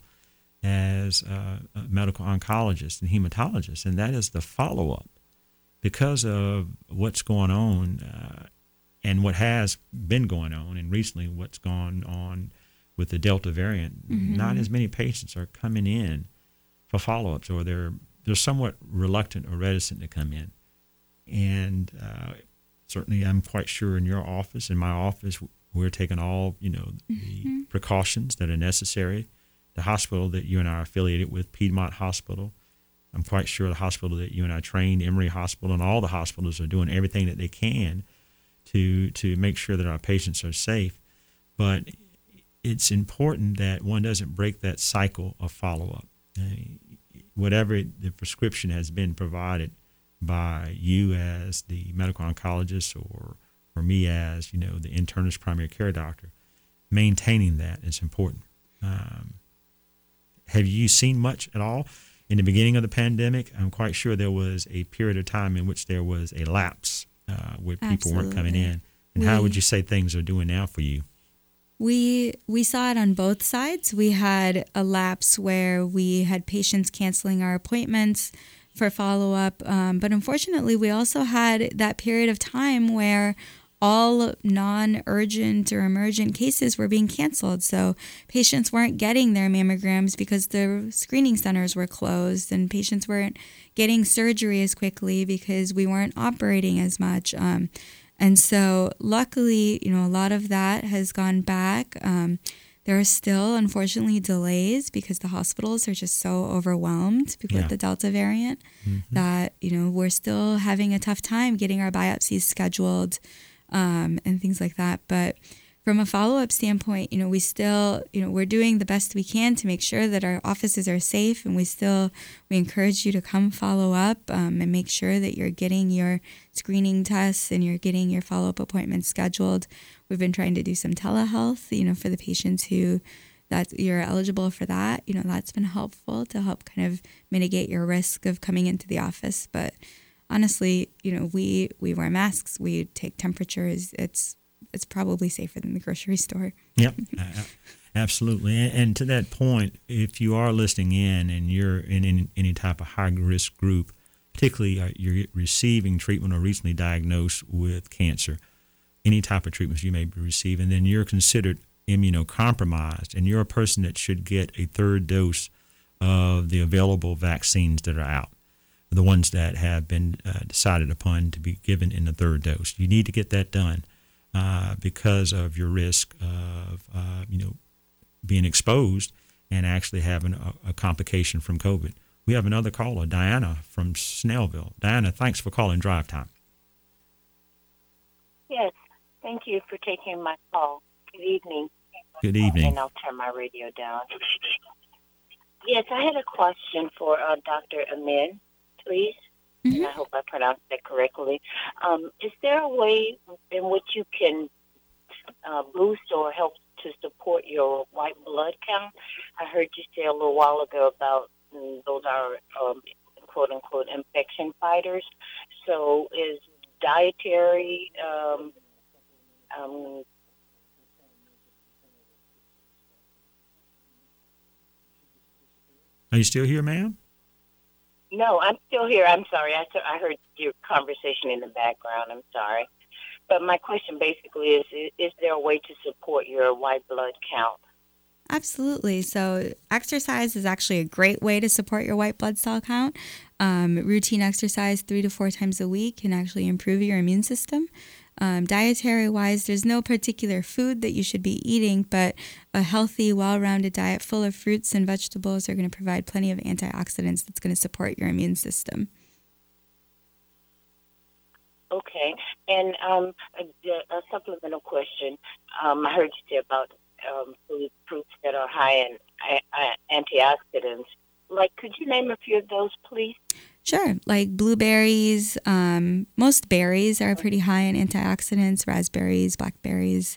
[SPEAKER 2] as a, a medical oncologist and hematologist, and that is the follow-up. Because of what's going on uh, and what has been going on, and recently what's gone on with the Delta variant, mm-hmm. not as many patients are coming in for follow-ups, or they're they're somewhat reluctant or reticent to come in. And uh, certainly I'm quite sure in your office, in my office, we're taking all, you know, the mm-hmm. precautions that are necessary. The hospital that you and I are affiliated with, Piedmont Hospital, I'm quite sure the hospital that you and I trained, Emory Hospital, and all the hospitals are doing everything that they can to to make sure that our patients are safe. But it's important that one doesn't break that cycle of follow-up. Uh, whatever the prescription has been provided by you as the medical oncologist or or me as, you know, the internist primary care doctor, maintaining that is important. Um, have you seen much at all? In the beginning of the pandemic, I'm quite sure there was a period of time in which there was a lapse uh, where people
[SPEAKER 3] Absolutely.
[SPEAKER 2] weren't coming in. And
[SPEAKER 3] we,
[SPEAKER 2] how would you say things are doing now for you?
[SPEAKER 3] We we saw it on both sides. We had a lapse where we had patients canceling our appointments for follow-up. Um, but unfortunately, we also had that period of time where all non-urgent or emergent cases were being canceled. So patients weren't getting their mammograms because the screening centers were closed, and patients weren't getting surgery as quickly because we weren't operating as much. Um, and so luckily, you know, a lot of that has gone back. Um, there are still, unfortunately, delays because the hospitals are just so overwhelmed with
[SPEAKER 2] yeah.
[SPEAKER 3] the Delta variant mm-hmm. that, you know, we're still having a tough time getting our biopsies scheduled. Um, and things like that. But from a follow-up standpoint, you know, we still, you know, we're doing the best we can to make sure that our offices are safe, and we still, we encourage you to come follow up um, and make sure that you're getting your screening tests and you're getting your follow-up appointments scheduled. We've been trying to do some telehealth, you know, for the patients who that you're eligible for that. You know, that's been helpful to help kind of mitigate your risk of coming into the office. But honestly, you know, we, we wear masks, we take temperatures. It's it's probably safer than the grocery store.
[SPEAKER 2] Yep, absolutely. And, and to that point, if you are listening in and you're in any, any type of high-risk group, particularly uh, you're receiving treatment or recently diagnosed with cancer, any type of treatments you may be receiving, then you're considered immunocompromised, and you're a person that should get a third dose of the available vaccines that are out, the ones that have been uh, decided upon to be given in the third dose. You need to get that done. Uh, because of your risk of, uh, you know, being exposed and actually having a, a complication from COVID. We have another caller, Diana from Snellville. Diana, thanks for calling Drive Time.
[SPEAKER 7] Yes, thank you for taking my call. Good evening.
[SPEAKER 2] Good evening.
[SPEAKER 7] And I'll turn my radio down. Yes, I had a question for uh, Doctor Amin, please. Mm-hmm. And I hope I pronounced that correctly. Um, is there a way in which you can uh, boost or help to support your white blood count? I heard you say a little while ago about mm, those are um, quote-unquote infection fighters. So is dietary um, um,
[SPEAKER 2] Are you still here, ma'am?
[SPEAKER 7] No, I'm still here. I'm sorry. I, I heard your conversation in the background. I'm sorry. But my question basically is, is there a way to support your white blood count?
[SPEAKER 3] Absolutely. So exercise is actually a great way to support your white blood cell count. Um, routine exercise three to four times a week can actually improve your immune system. Um, dietary-wise, there's no particular food that you should be eating, but a healthy, well-rounded diet full of fruits and vegetables are going to provide plenty of antioxidants that's going to support your immune system.
[SPEAKER 7] Okay. And um, a, a supplemental question. Um, I heard you say about um, food, fruits that are high in uh, antioxidants. Like, could you name a few of those, please?
[SPEAKER 3] Sure. Like blueberries, um, most berries are pretty high in antioxidants, raspberries, blackberries.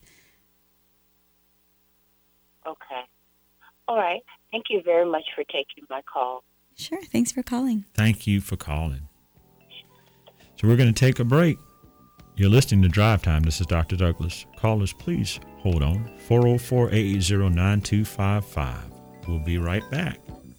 [SPEAKER 7] Okay. All right. Thank you very much for taking my call.
[SPEAKER 3] Sure. Thanks for calling.
[SPEAKER 2] Thank you for calling. So we're going to take a break. You're listening to Drive Time. This is Doctor Douglas. Callers, please hold on. four oh four, eight eight zero, nine two five five. We'll be right back.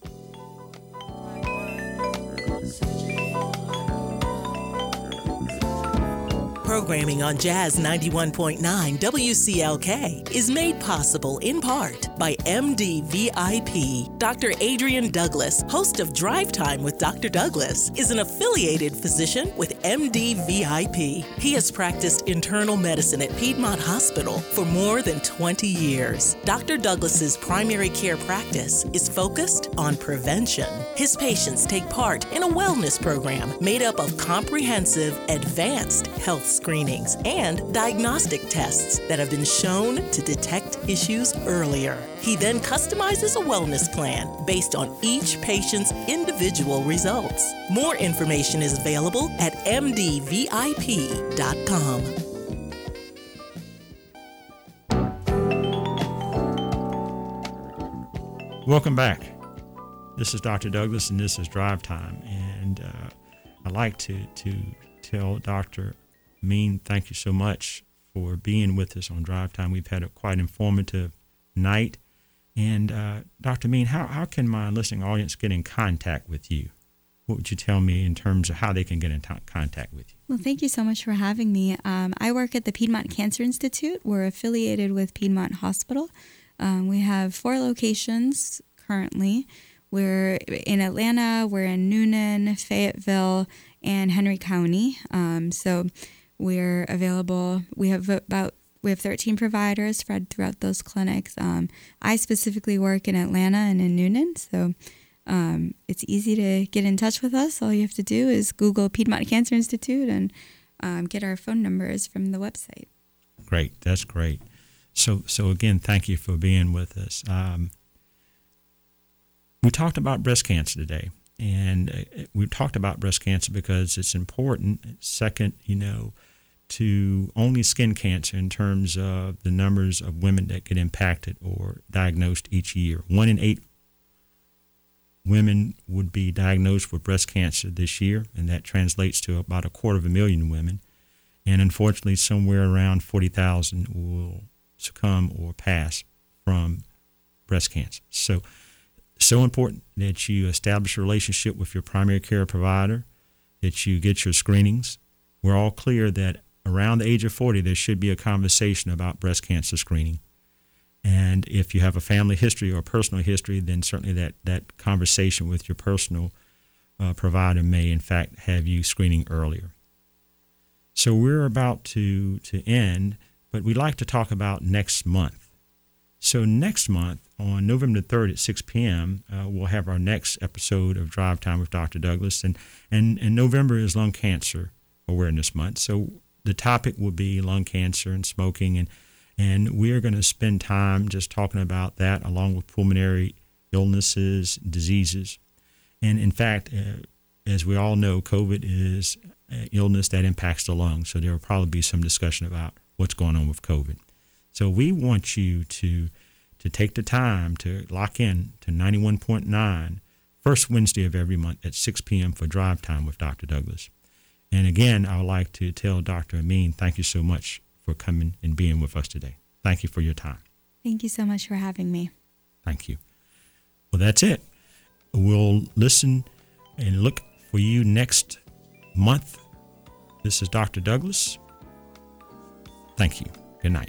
[SPEAKER 1] Programming on Jazz ninety-one point nine W C L K is made possible in part by M D V I P. Doctor Adrian Douglas, host of Drive Time with Doctor Douglas, is an affiliated physician with M D V I P. He has practiced internal medicine at Piedmont Hospital for more than twenty years. Doctor Douglas's primary care practice is focused on prevention. His patients take part in a wellness program made up of comprehensive, advanced health screenings and diagnostic tests that have been shown to detect issues earlier. He then customizes a wellness plan based on each patient's individual results. More information is available at m d v i p dot com.
[SPEAKER 2] Welcome back. This is Doctor Douglas, and this is Drive Time. And uh, I'd like to, to tell Doctor Amin, thank you so much for being with us on Drive Time. We've had a quite informative night. And uh, Doctor Amin, how, how can my listening audience get in contact with you? What would you tell me in terms of how they can get in t- contact with you?
[SPEAKER 3] Well, thank you so much for having me. Um, I work at the Piedmont Cancer Institute. We're affiliated with Piedmont Hospital. Um, we have four locations currently. We're in Atlanta, we're in Newnan, Fayetteville, and Henry County. Um, so we're available. We have about we have thirteen providers spread throughout those clinics. Um, I specifically work in Atlanta and in Newnan, so um, it's easy to get in touch with us. All you have to do is Google Piedmont Cancer Institute and um, get our phone numbers from the website.
[SPEAKER 2] Great, that's great. So, so again, thank you for being with us. Um, we talked about breast cancer today, and uh, we talked about breast cancer because it's important. Second, you know, to only skin cancer in terms of the numbers of women that get impacted or diagnosed each year. One in eight women would be diagnosed with breast cancer this year, and that translates to about a quarter of a million women. And unfortunately, somewhere around forty thousand will succumb or pass from breast cancer. So, so important that you establish a relationship with your primary care provider, that you get your screenings. We're all clear that around the age of forty, there should be a conversation about breast cancer screening. And if you have a family history or personal history, then certainly that, that conversation with your personal uh, provider may, in fact, have you screening earlier. So we're about to, to end, but we'd like to talk about next month. So next month, on November third at six p.m., uh, we'll have our next episode of Drive Time with Doctor Douglas. And, and, and November is Lung Cancer Awareness Month. So the topic will be lung cancer and smoking, and and we're going to spend time just talking about that along with pulmonary illnesses, diseases. And in fact, uh, as we all know, COVID is an illness that impacts the lungs, so there will probably be some discussion about what's going on with COVID. So we want you to to take the time to lock in to ninety-one point nine, first Wednesday of every month at six p.m. for Drive Time with Doctor Douglas. And again, I would like to tell Doctor Amin, thank you so much for coming and being with us today. Thank you for your time.
[SPEAKER 3] Thank you so much for having me.
[SPEAKER 2] Thank you. Well, that's it. We'll listen and look for you next month. This is Doctor Douglas. Thank you. Good night.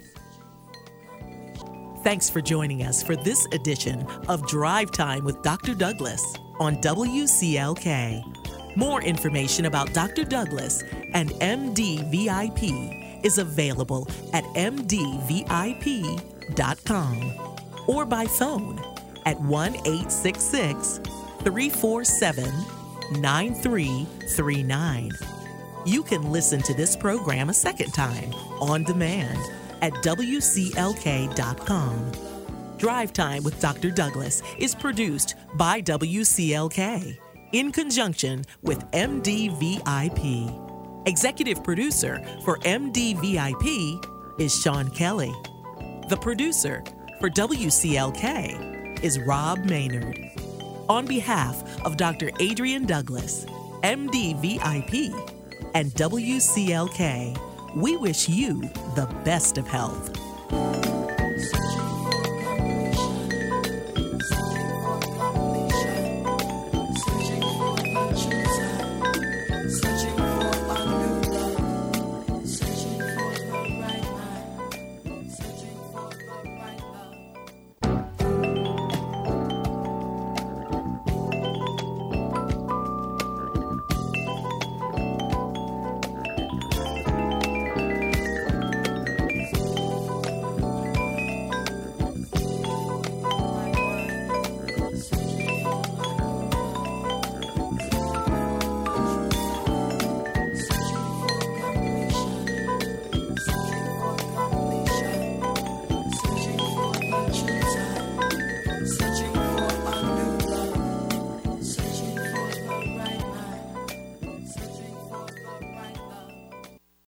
[SPEAKER 1] Thanks for joining us for this edition of Drive Time with Doctor Douglas on W C L K. More information about Doctor Douglas and M D V I P is available at m d v i p dot com or by phone at one eight six six, three four seven, nine three three nine. You can listen to this program a second time on demand at w c l k dot com. Drive Time with Doctor Douglas is produced by W C L K in conjunction with M D V I P. Executive producer for M D V I P is Sean Kelly. The producer for W C L K is Rob Maynard. On behalf of Doctor Adrian Douglas, M D V I P, and W C L K, we wish you the best of health.